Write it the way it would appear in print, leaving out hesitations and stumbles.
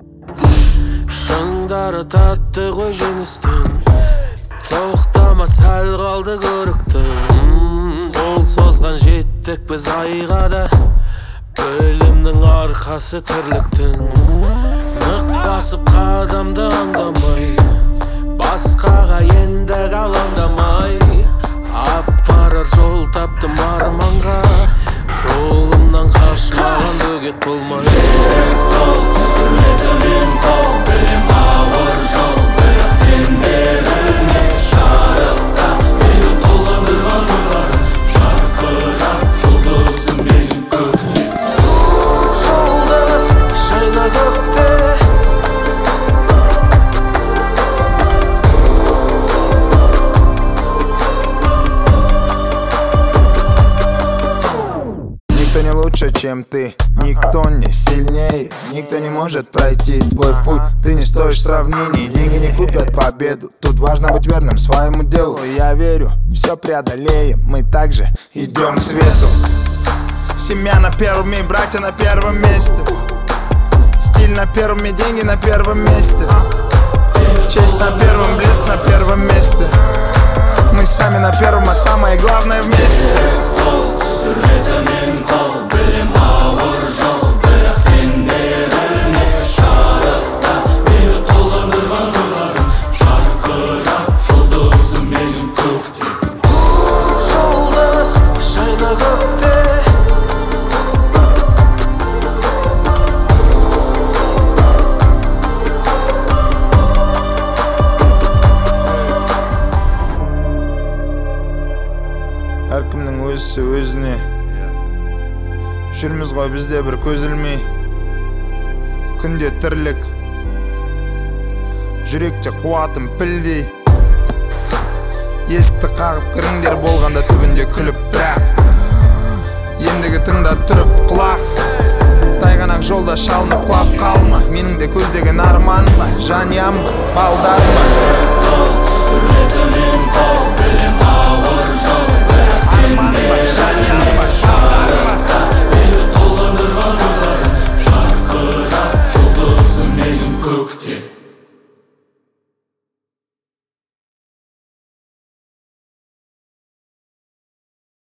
Шыңдары татты ғой жеңістің, тоқтама сәл қалды көріктің. Қол созған жеттік біз айға да, өлімнің арқасы тірліктің. Нық басып қадамды аңдамай, басқаға енді алаңдамай, апарар жол таптым арманға, жолымнан қашпаған бөгет болмай. Сүретімен қол, білем ауыр жол, бірақ сен берілме жарықта. Мені толғандырған ойларым, жарқырап жұлдызым менің көкте. Жұлдыз жайна көкте, никто не лучше, чем ты, никто не сильнее, никто не может пройти твой путь. Ты не стоишь сравнений, деньги не купят победу. Тут важно быть верным своему делу. Я верю, все преодолеем, мы также идем к свету. Семья на первом и братья на первом месте, стиль на первом и деньги на первом месте, честь на первом, блеск на первом месте. Мы сами на первом, а самое главное вместе. Сүретімен қол, білем ауыр жол, бірақ сен берілме жарықта. Мені толғандырған ойларым, жарқырап жұлдызым менің көкте. Жұлдыз жайна көкте, Әркімнің өзісі өзіне, жүрміз ғой бізде бір көз ілмей, күнде тірлік, жүректе қуатым пілдей. Есікті қағып кіріңдер болғанда түбінде күліп бірақ, ендігі тыңда тұрып құлақ. Тайғанақ жолда шалынып құлап қалма, менің де көздеген арманым бар, жанұям бар, балдар